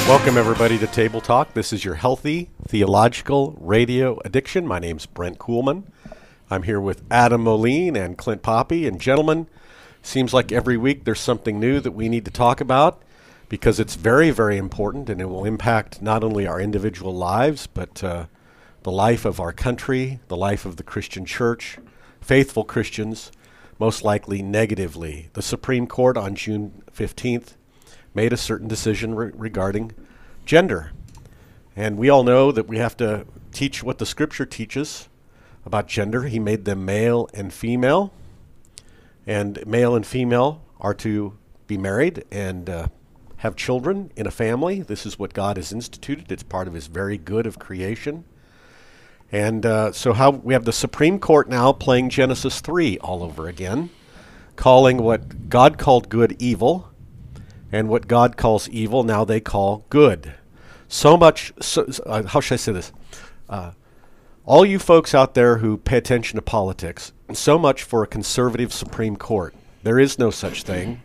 Welcome, everybody, to Table Talk. This is your healthy theological radio addiction. My name's Brent Kuhlman. I'm here with Adam Moline and Clint Poppy. And gentlemen, seems like every week there's something new that we need to talk about because it's very, very important, and it will impact not only our individual lives, but the life of our country, the life of the Christian church, faithful Christians, most likely negatively. The Supreme Court on June 15th made a certain decision regarding gender. And we all know that we have to teach what the Scripture teaches about gender. He made them male and female. And male and female are to be married and have children in a family. This is what God has instituted. It's part of his very good of creation. And so how we have the Supreme Court now playing Genesis 3 all over again, calling what God called good evil, and what God calls evil, now they call good. So much, how should I say this? All you folks out there who pay attention to politics, so much for a conservative Supreme Court. There is no such thing.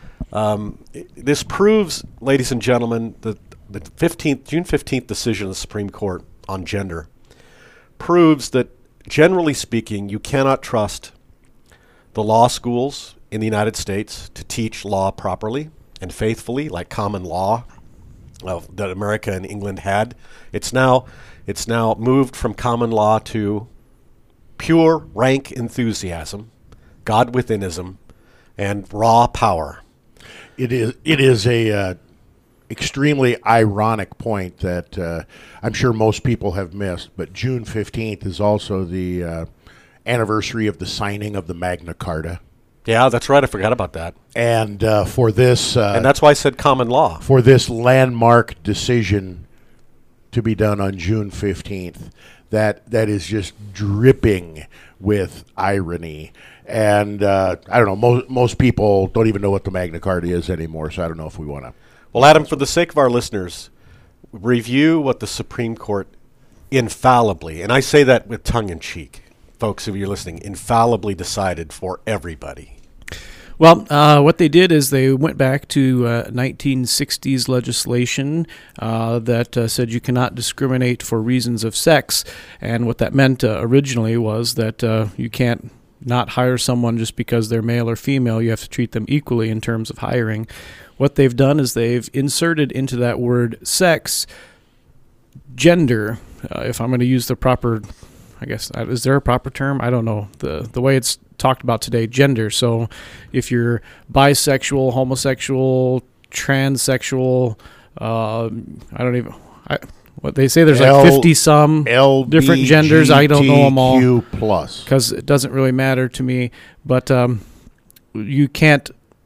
This proves, ladies and gentlemen, the June 15th decision of the Supreme Court on gender proves that, generally speaking, you cannot trust the law schools in the United States to teach law properly and faithfully, like common law that America and England had. It's now moved from common law to pure rank enthusiasm, God withenism, and raw power. It is a extremely ironic point that I'm sure most people have missed, but June 15th is also the anniversary of the signing of the Magna Carta. Yeah, that's right. I forgot about that. And for this... and that's why I said common law. For this landmark decision to be done on June 15th, that is just dripping with irony. And I don't know, most people don't even know what the Magna Carta is anymore, so I don't know if we want to... Well, Adam, for the sake of our listeners, review what the Supreme Court infallibly, and I say that with tongue-in-cheek, folks, if you're listening, infallibly decided for everybody. Well, what they did is they went back to 1960s legislation that said you cannot discriminate for reasons of sex. And what that meant originally was that you can't not hire someone just because they're male or female. You have to treat them equally in terms of hiring. What they've done is they've inserted into that word sex gender, if I'm going to use the proper... I guess, is there a proper term? I don't know. The way it's talked about today, gender. So if you're bisexual, homosexual, transsexual, what they say there's like 50-some different genders. I don't know them all. Because it doesn't really matter to me. But you can't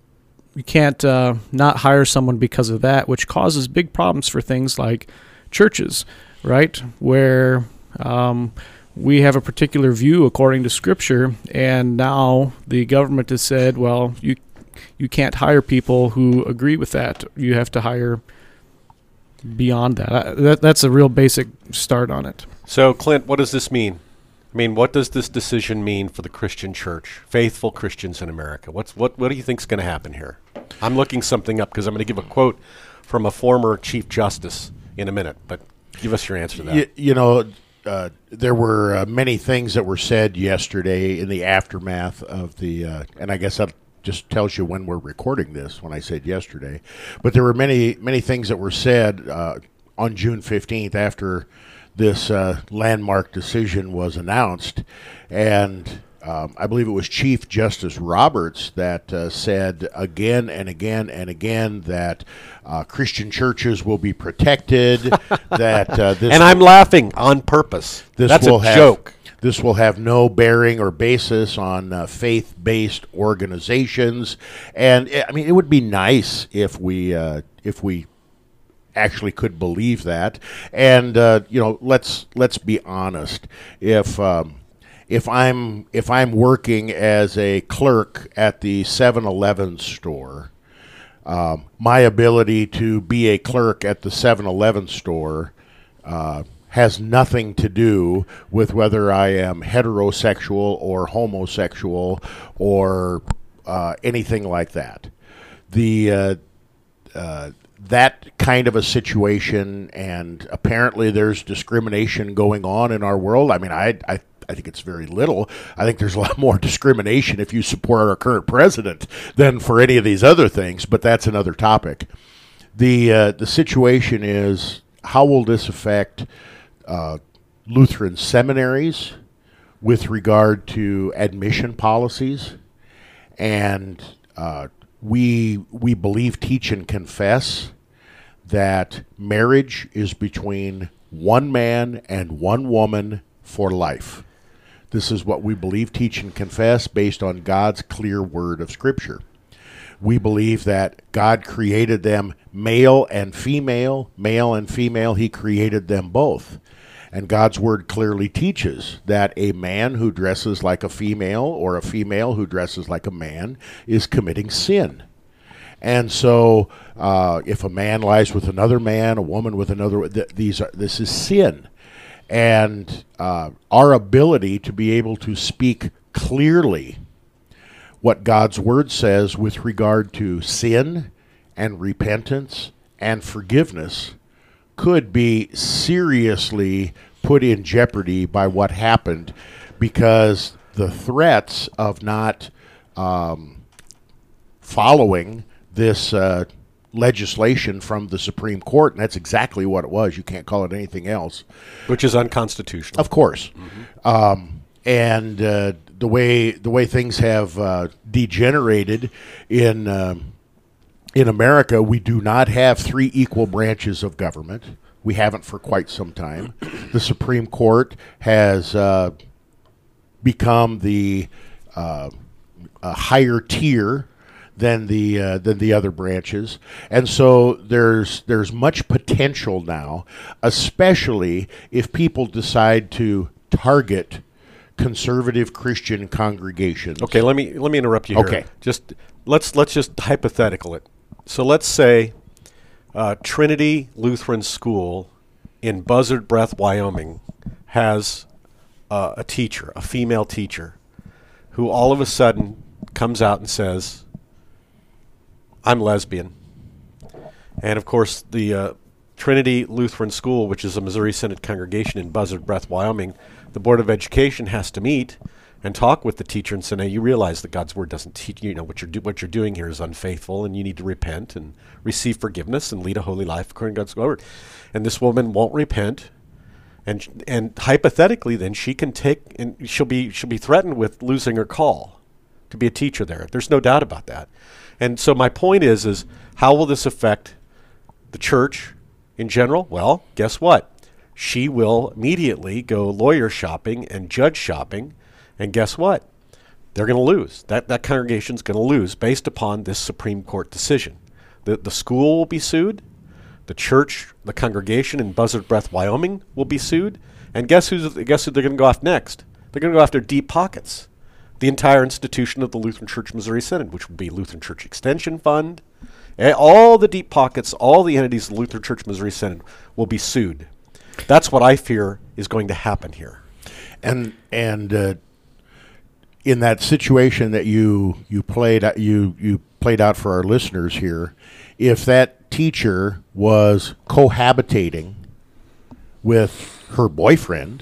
not hire someone because of that, which causes big problems for things like churches, right? Where... we have a particular view according to Scripture, and now the government has said, well, you can't hire people who agree with that. You have to hire beyond that. That's a real basic start on it. So, Clint, what does this mean? I mean, what does this decision mean for the Christian church, faithful Christians in America? What do you think is going to happen here? I'm looking something up because I'm going to give a quote from a former Chief Justice in a minute, but give us your answer to that. There were many things that were said yesterday in the aftermath of the, and I guess that just tells you when we're recording this, when I said yesterday. But there were many things that were said on June 15th after this landmark decision was announced. And I believe it was Chief Justice Roberts that said again and again and again that Christian churches will be protected. And I'm laughing on purpose. That's a joke. This will have no bearing or basis on faith-based organizations. And I mean, it would be nice if we actually could believe that. And let's be honest. If I'm working as a clerk at the 7-Eleven store, my ability to be a clerk at the 7-Eleven store has nothing to do with whether I am heterosexual or homosexual or anything like that. that kind of a situation, and apparently there's discrimination going on in our world. I mean, I think it's very little. I think there's a lot more discrimination if you support our current president than for any of these other things, but that's another topic. The situation is, how will this affect Lutheran seminaries with regard to admission policies? And we believe, teach, and confess that marriage is between one man and one woman for life. This is what we believe, teach, and confess based on God's clear word of Scripture. We believe that God created them male and female. He created them both. And God's word clearly teaches that a man who dresses like a female or a female who dresses like a man is committing sin. And so if a man lies with another man, a woman with another, this is sin. And our ability to be able to speak clearly what God's word says with regard to sin and repentance and forgiveness could be seriously put in jeopardy by what happened, because the threats of not following this legislation from the Supreme Court, and that's exactly what it was. You can't call it anything else. Which is unconstitutional. Of course. And the way things have degenerated in America, we do not have 3 equal branches of government. We haven't for quite some time. The Supreme Court has become the a higher tier than the other branches, and so there's much potential now, especially if people decide to target conservative Christian congregations. Okay, let me interrupt you here. Okay. Let's just hypothetical it. So let's say Trinity Lutheran School in Buzzard Breath, Wyoming, has a teacher, a female teacher, who all of a sudden comes out and says, "I'm lesbian." And of course, the Trinity Lutheran School, which is a Missouri Synod congregation in Buzzard Breath, Wyoming, the Board of Education has to meet and talk with the teacher and say, "Now you realize that God's word doesn't teach you. You know what you're doing here is unfaithful, and you need to repent and receive forgiveness and lead a holy life according to God's word." And this woman won't repent, and hypothetically, then she can take, and she'll be threatened with losing her call to be a teacher there. There's no doubt about that. And so my point is how will this affect the church in general? Well, guess what? She will immediately go lawyer shopping and judge shopping, and guess what? They're going to lose. That congregation's going to lose based upon this Supreme Court decision. The school will be sued. The church, the congregation in Buzzard Breath, Wyoming will be sued. And guess who they're going to go after next? They're going to go after deep pockets. The entire institution of the Lutheran Church Missouri Synod, which would be Lutheran Church Extension Fund, all the deep pockets, all the entities of the Lutheran Church Missouri Synod will be sued. That's what I fear is going to happen here. And in that situation that you played out for our listeners here, if that teacher was cohabitating with her boyfriend,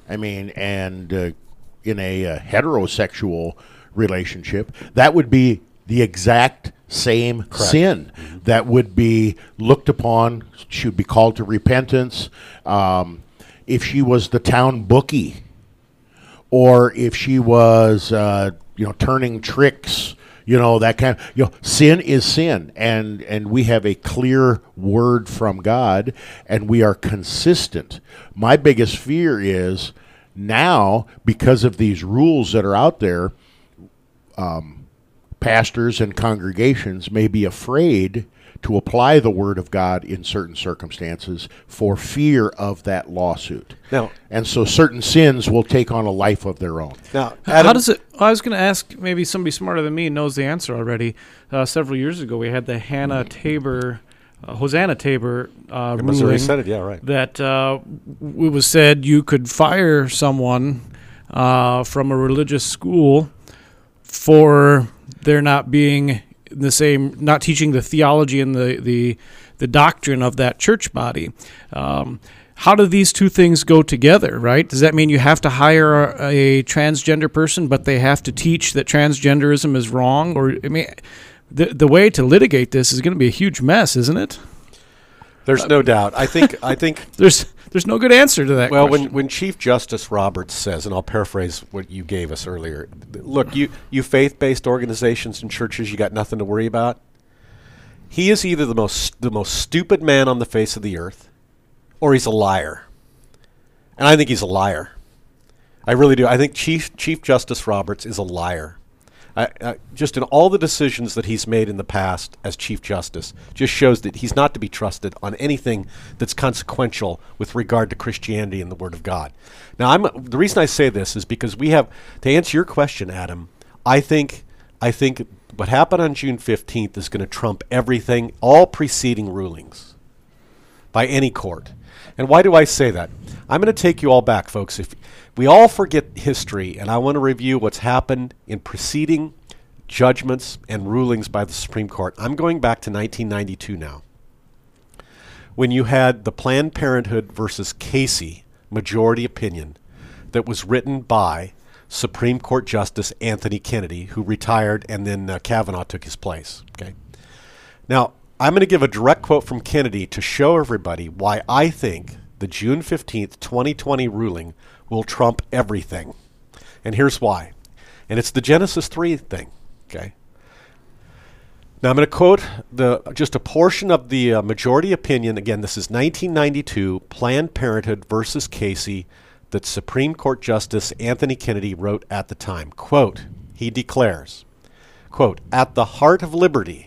in a heterosexual relationship, that would be the exact same sin. Mm-hmm. That would be looked upon. She would be called to repentance. If she was the town bookie, or if she was, turning tricks, that kind of, sin is sin, and we have a clear word from God, and we are consistent. My biggest fear is, now, because of these rules that are out there, pastors and congregations may be afraid to apply the Word of God in certain circumstances for fear of that lawsuit. Now, and so certain sins will take on a life of their own. Now, Adam, how does it? I was going to ask, maybe somebody smarter than me knows the answer already. Several years ago, we had the Hosanna Tabor ruling. Missouri Synod, yeah, right. That it was said you could fire someone from a religious school for there not being not teaching the theology and the doctrine of that church body. How do these two things go together, right? Does that mean you have to hire a transgender person, but they have to teach that transgenderism is wrong? Or, I mean, the way to litigate this is going to be a huge mess, isn't it? There's no doubt. I think there's no good answer to that well, question. when Chief Justice Roberts says, and I'll paraphrase what you gave us earlier, look, you faith-based organizations and churches, you got nothing to worry about. He is either the most stupid man on the face of the earth, or he's a liar. And I think he's a liar. I really do. I think Chief Justice Roberts is a liar. Just in all the decisions that he's made in the past as Chief Justice, just shows that he's not to be trusted on anything that's consequential with regard to Christianity and the Word of God. Now, the reason I say this is because we have, to answer your question, Adam, I think what happened on June 15th is going to trump everything, all preceding rulings by any court. And why do I say that? I'm going to take you all back, folks. If we all forget history, and I want to review what's happened in preceding judgments and rulings by the Supreme Court. I'm going back to 1992 now, when you had the Planned Parenthood versus Casey majority opinion that was written by Supreme Court Justice Anthony Kennedy, who retired, and then Kavanaugh took his place. Okay. Now, I'm going to give a direct quote from Kennedy to show everybody why I think the June 15th, 2020 ruling will trump everything. And here's why. And it's the Genesis 3 thing. Okay. Now I'm going to quote just a portion of the majority opinion. Again, this is 1992, Planned Parenthood versus Casey, that Supreme Court Justice Anthony Kennedy wrote at the time. Quote, he declares, quote, at the heart of liberty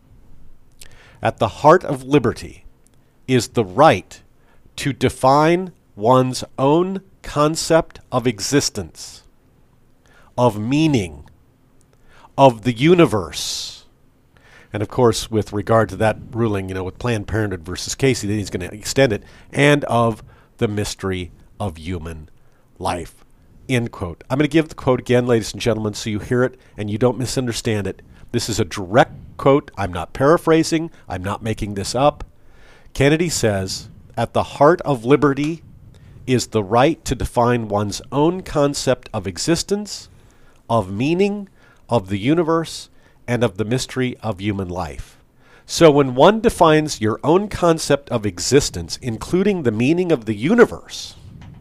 is the right to define one's own concept of existence, of meaning, of the universe. And of course, with regard to that ruling, with Planned Parenthood versus Casey, then he's going to extend it, and of the mystery of human life. End quote. I'm going to give the quote again, ladies and gentlemen, so you hear it and you don't misunderstand it. This is a direct quote. I'm not paraphrasing. I'm not making this up. Kennedy says, at the heart of liberty is the right to define one's own concept of existence, of meaning, of the universe, and of the mystery of human life. So when one defines your own concept of existence, including the meaning of the universe,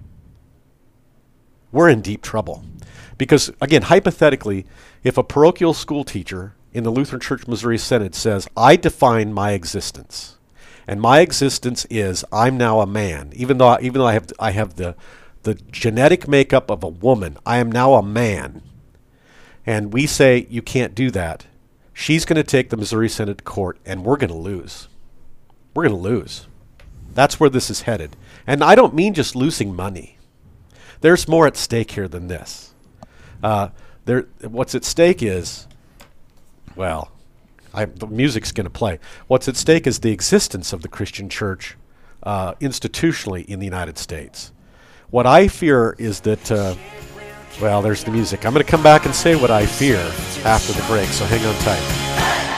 we're in deep trouble. Because, again, hypothetically, if a parochial school teacher in the Lutheran Church Missouri Synod says, I define my existence, and my existence is I'm now a man, even though I have the genetic makeup of a woman, I am now a man, and we say you can't do that, she's going to take the Missouri Synod to court, and we're going to lose. We're going to lose. That's where this is headed. And I don't mean just losing money. There's more at stake here than this. What's at stake is, well, the music's going to play. What's at stake is the existence of the Christian church institutionally in the United States. What I fear is that, well, there's the music. I'm going to come back and say what I fear after the break, so hang on tight.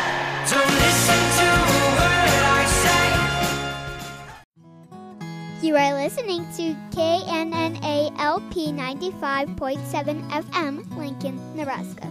You are listening to KNNA-LP 95.7 FM, Lincoln, Nebraska.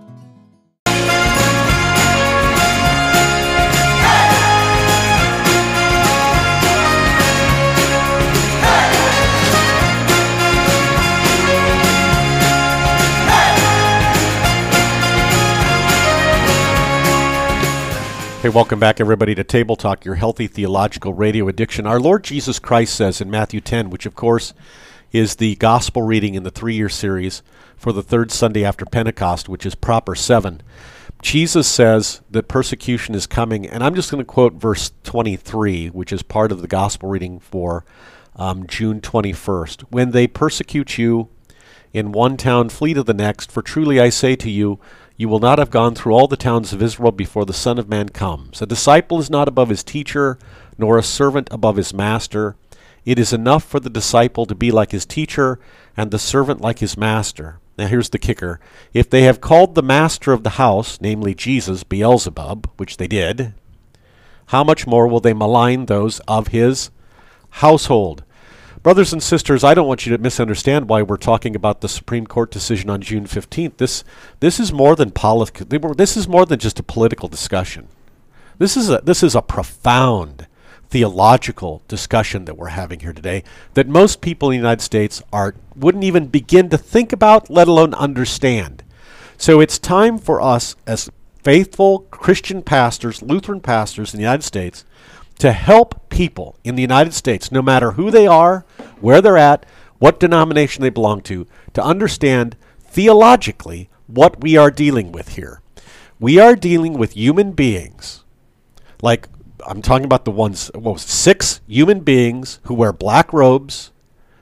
Hey, welcome back, everybody, to Table Talk, your healthy theological radio addiction. Our Lord Jesus Christ says in Matthew 10, which, of course, is the gospel reading in the 3-year series for the third Sunday after Pentecost, which is proper 7. Jesus says that persecution is coming, and I'm just going to quote verse 23, which is part of the gospel reading for June 21st. When they persecute you in one town, flee to the next, for truly I say to you, you will not have gone through all the towns of Israel before the Son of Man comes. A disciple is not above his teacher, nor a servant above his master. It is enough for the disciple to be like his teacher, and the servant like his master. now here's the kicker, if they have called the master of the house, namely Jesus, Beelzebub, which they did, how much more will they malign those of his household? Brothers and sisters, I don't want you to misunderstand why we're talking about the Supreme Court decision on June 15th. This is more than this is more than just a political discussion. This is a profound theological discussion that we're having here today that most people in the United States wouldn't even begin to think about, let alone understand. So it's time for us as faithful Christian pastors, Lutheran pastors in the United States, to help people in the United States, no matter who they are, where they're at, what denomination they belong to understand theologically what we are dealing with here. We are dealing with human beings. Like, I'm talking about the ones, 6 human beings who wear black robes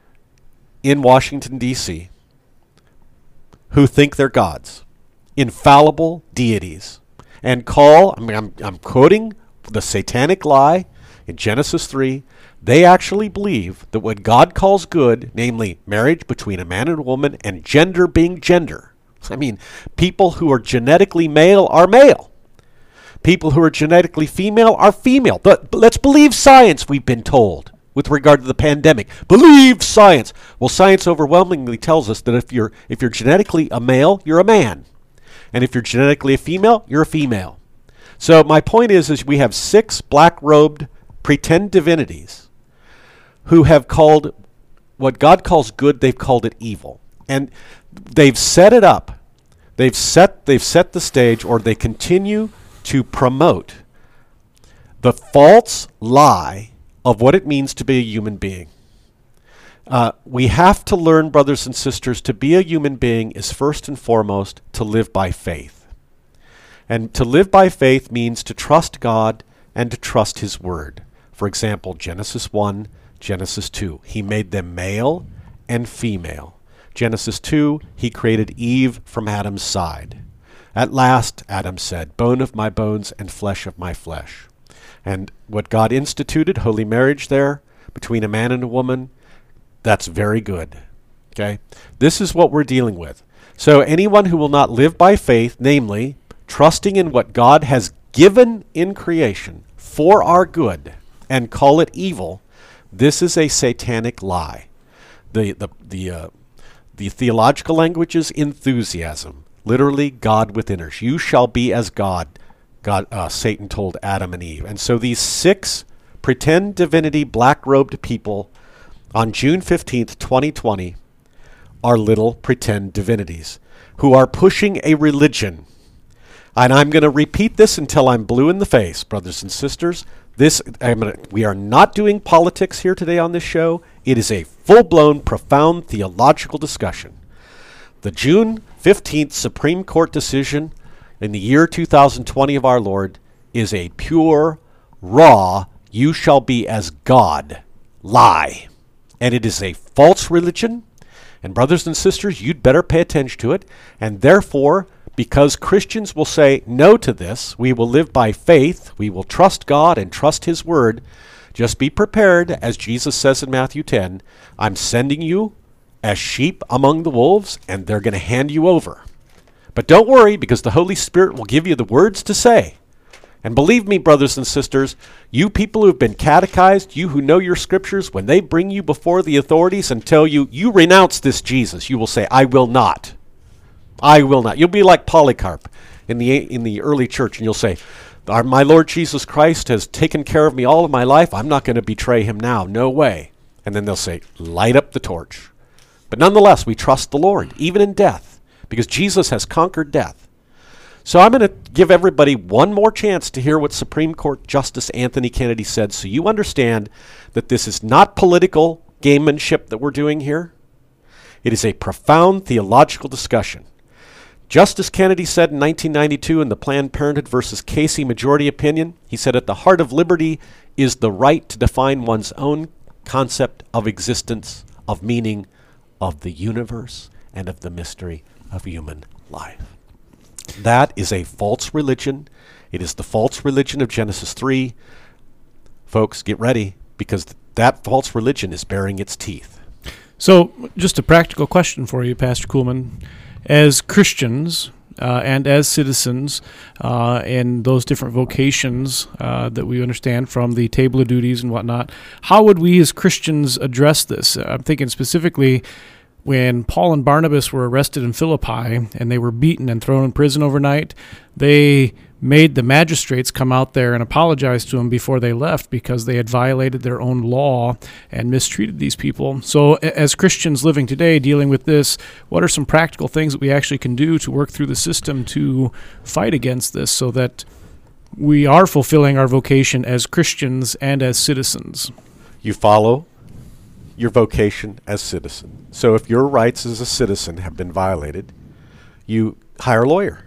in Washington, D.C., who think they're gods, infallible deities, and I'm quoting the satanic lie in Genesis 3, they actually believe that what God calls good, namely marriage between a man and a woman and gender being gender. I mean, people who are genetically male are male. People who are genetically female are female. But let's believe science, we've been told, with regard to the pandemic. Believe science. Well, science overwhelmingly tells us that if you're genetically a male, you're a man. And if you're genetically a female, you're a female. So my point is we have 6 black-robed pretend divinities who have called what God calls good, they've called it evil. And they've set it up. They've set the stage, or they continue to promote the false lie of what it means to be a human being. We have to learn, brothers and sisters, to be a human being is first and foremost to live by faith. And to live by faith means to trust God and to trust his word. For example, Genesis 1, Genesis 2. He made them male and female. Genesis 2, he created Eve from Adam's side. At last, Adam said, bone of my bones and flesh of my flesh. And what God instituted, holy marriage there, between a man and a woman, that's very good. Okay? This is what we're dealing with. So anyone who will not live by faith, namely, trusting in what God has given in creation for our good, and call it evil, this is a satanic lie. The theological language is enthusiasm. Literally, God within us. You shall be as God. Satan told Adam and Eve. And so these 6 pretend divinity black-robed people on June 15th, 2020, are little pretend divinities who are pushing a religion. And I'm going to repeat this until I'm blue in the face, brothers and sisters. We are not doing politics here today on this show. It is a full-blown, profound theological discussion. The June 15th Supreme Court decision in the year 2020 of our Lord is a pure, raw, you shall be as God lie. And it is a false religion. And brothers and sisters, you'd better pay attention to it. And therefore, because Christians will say no to this, we will live by faith, we will trust God and trust his word. Just be prepared, as Jesus says in Matthew 10, I'm sending you as sheep among the wolves, and they're going to hand you over. But don't worry, because the Holy Spirit will give you the words to say. And believe me, brothers and sisters, you people who have been catechized, you who know your scriptures, when they bring you before the authorities and tell you, you renounce this Jesus, you will say, I will not. I will not. You'll be like Polycarp in the early church, and you'll say, my Lord Jesus Christ has taken care of me all of my life. I'm not going to betray him now. No way. And then they'll say, light up the torch. But nonetheless, we trust the Lord, even in death, because Jesus has conquered death. So I'm going to give everybody one more chance to hear what Supreme Court Justice Anthony Kennedy said, so you understand that this is not political gamemanship that we're doing here. It is a profound theological discussion. Justice Kennedy said in 1992 in the Planned Parenthood versus Casey majority opinion, he said, at the heart of liberty is the right to define one's own concept of existence, of meaning, of the universe, and of the mystery of human life. That is a false religion. It is the false religion of Genesis 3. Folks, get ready, because that false religion is bearing its teeth. So, just a practical question for you, Pastor Kuhlman. as Christians and as citizens in those different vocations that we understand from the table of duties and whatnot, how would we as Christians address this? I'm thinking specifically when Paul and Barnabas were arrested in Philippi and they were beaten and thrown in prison overnight, they made the magistrates come out there and apologize to them before they left because they had violated their own law and mistreated these people. So as Christians living today dealing with this, what are some practical things that we actually can do to work through the system to fight against this so that we are fulfilling our vocation as Christians and as citizens? You follow your vocation as citizen. So if your rights as a citizen have been violated, you hire a lawyer.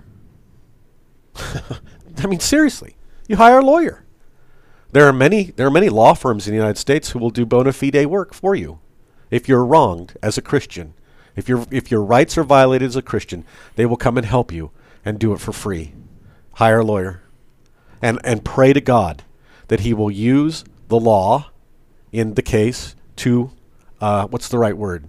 I mean, seriously, you hire a lawyer. There are many law firms in the United States who will do bona fide work for you. If you're wronged as a Christian, if your rights are violated as a Christian, they will come and help you and do it for free. Hire a lawyer, and pray to God that He will use the law in the case to what's the right word?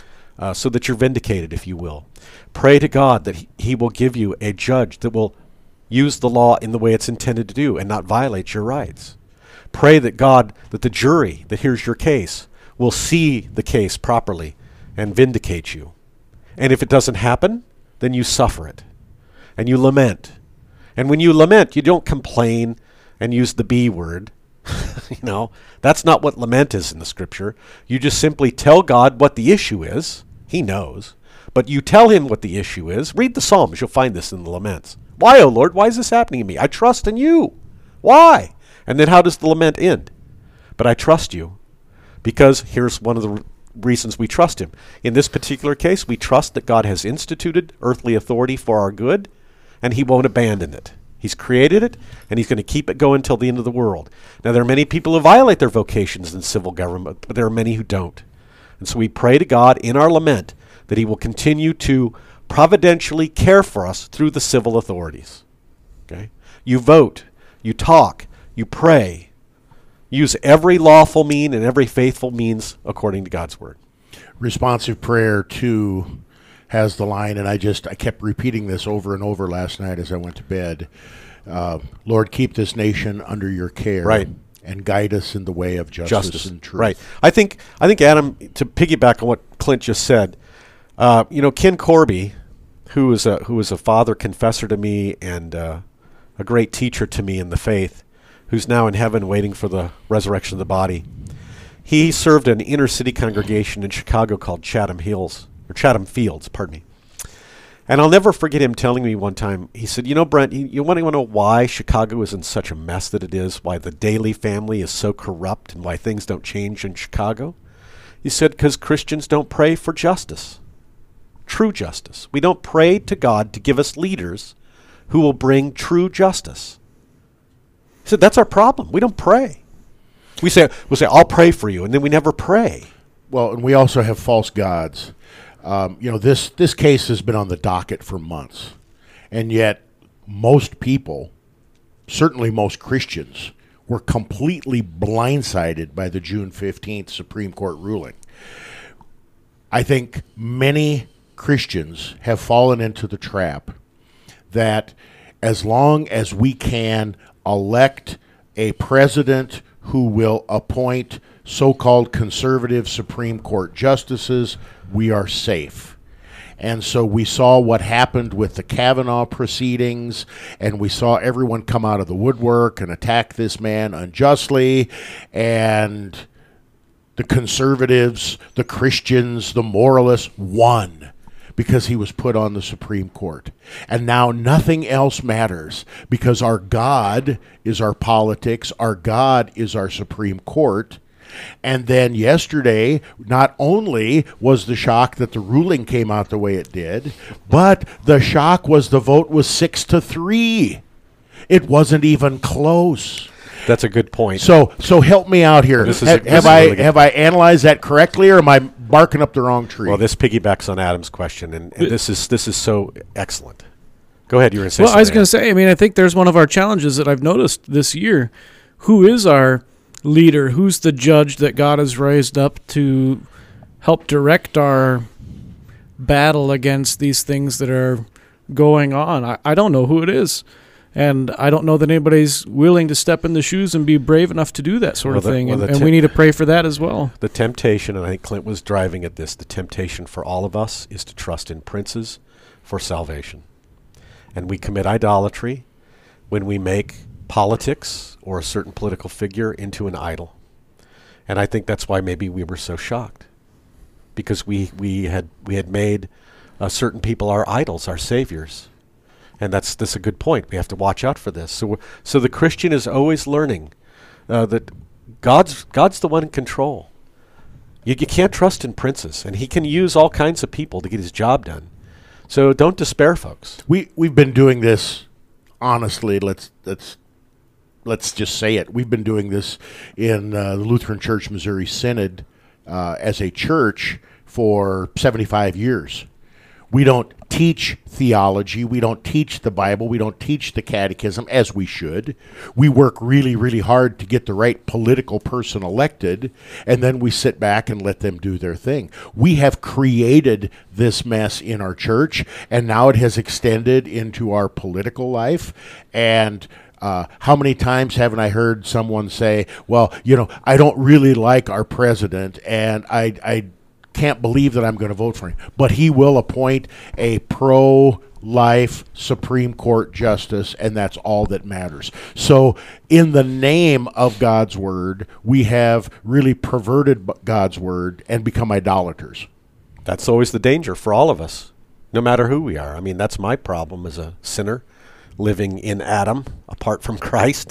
So that you're vindicated, if you will. Pray to God that He will give you a judge that will use the law in the way it's intended to do and not violate your rights. Pray that the jury that hears your case will see the case properly and vindicate you. And if it doesn't happen, then you suffer it. And you lament. And when you lament, you don't complain and use the B word. That's not what lament is in the Scripture. You just simply tell God what the issue is. He knows. But you tell Him what the issue is. Read the Psalms. You'll find this in the laments. Why, O Lord? Why is this happening to me? I trust in you. Why? And then how does the lament end? But I trust you because here's one of the reasons we trust Him. In this particular case, we trust that God has instituted earthly authority for our good, and He won't abandon it. He's created it, and He's going to keep it going until the end of the world. Now, there are many people who violate their vocations in civil government, but there are many who don't. And so we pray to God in our lament that He will continue to providentially care for us through the civil authorities. Okay? You vote, you talk, you pray. Use every lawful mean and every faithful means according to God's word. Responsive prayer 2 has the line, and I kept repeating this over and over last night as I went to bed. Lord, keep this nation under your care. Right. And guide us in the way of justice and truth. Right. I think Adam, to piggyback on what Clint just said, Ken Corby, who was a father confessor to me and a great teacher to me in the faith, who's now in heaven waiting for the resurrection of the body. He served an inner city congregation in Chicago called Chatham Fields, pardon me. And I'll never forget him telling me one time, he said, Brent, you want to know why Chicago is in such a mess that it is, why the Daley family is so corrupt, and why things don't change in Chicago? He said, because Christians don't pray for justice, true justice. We don't pray to God to give us leaders who will bring true justice. He said, that's our problem. We don't pray. We'll say, I'll pray for you, and then we never pray. Well, and we also have false gods. This case has been on the docket for months, and yet most people, certainly most Christians, were completely blindsided by the June 15th Supreme Court ruling. I think many Christians have fallen into the trap that as long as we can elect a president who will appoint so-called conservative Supreme Court justices, we are safe. And so we saw what happened with the Kavanaugh proceedings, and we saw everyone come out of the woodwork and attack this man unjustly, and the conservatives, the Christians, the moralists won because he was put on the Supreme Court. And now nothing else matters because our God is our politics, our God is our Supreme Court. And then yesterday, not only was the shock that the ruling came out the way it did, but the shock was the vote was 6-3. It wasn't even close. That's a good point. So help me out here. Have I analyzed that correctly, or am I barking up the wrong tree? Well, this piggybacks on Adam's question, and this is so excellent. Go ahead. You were going to say something. Well, I was going to say, I think there's one of our challenges that I've noticed this year. Who is our leader? Who's the judge that God has raised up to help direct our battle against these things that are going on. I don't know who it is. And I don't know that anybody's willing to step in the shoes and be brave enough to do that sort of thing. And we need to pray for that as well. The temptation, and I think Clint was driving at this, the temptation for all of us is to trust in princes for salvation. And we commit idolatry when we make politics or a certain political figure into an idol. And I think that's why maybe we were so shocked. Because we had made certain people our idols, our saviors. And that's a good point. We have to watch out for this. So the Christian is always learning that God's the one in control. You can't trust in princes, and he can use all kinds of people to get his job done. So don't despair, folks. We've been doing this honestly. Let's just say it. We've been doing this in the Lutheran Church Missouri Synod as a church for 75 years. We don't teach theology. We don't teach the Bible. We don't teach the catechism as we should. We work really, really hard to get the right political person elected, and then we sit back and let them do their thing. We have created this mess in our church, and now it has extended into our political life. And how many times haven't I heard someone say, well, I don't really like our president, and I can't believe that I'm going to vote for him, but he will appoint a pro-life Supreme Court justice, and that's all that matters. So in the name of God's word, we have really perverted God's word and become idolaters. That's always the danger for all of us, no matter who we are. I mean, that's my problem as a sinner living in Adam apart from Christ.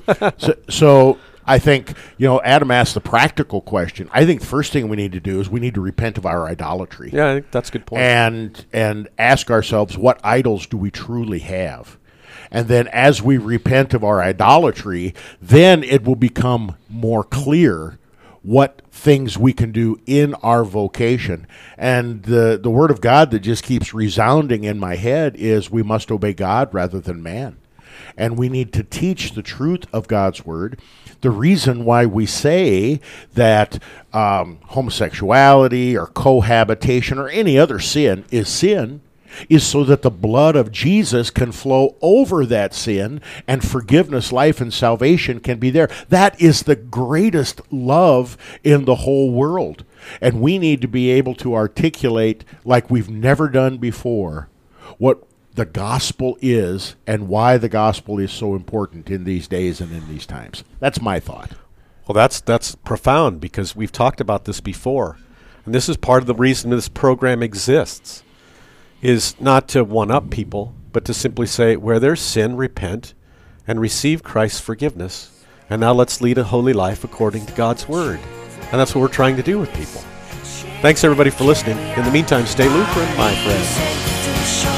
So I think, Adam asked the practical question. I think the first thing we need to do is we need to repent of our idolatry. Yeah, I think that's a good point. And ask ourselves, what idols do we truly have? And then as we repent of our idolatry, then it will become more clear what things we can do in our vocation. And the word of God that just keeps resounding in my head is we must obey God rather than man. And we need to teach the truth of God's word. The reason why we say that homosexuality or cohabitation or any other sin is so that the blood of Jesus can flow over that sin and forgiveness, life, and salvation can be there. That is the greatest love in the whole world. And we need to be able to articulate like we've never done before what the gospel is and why the gospel is so important in these days and in these times. That's my thought. Well, that's profound because we've talked about this before. And this is part of the reason this program exists, is not to one-up people, but to simply say, where there's sin, repent and receive Christ's forgiveness. And now let's lead a holy life according to God's word. And that's what we're trying to do with people. Thanks, everybody, for listening. In the meantime, stay Lutheran, my friends.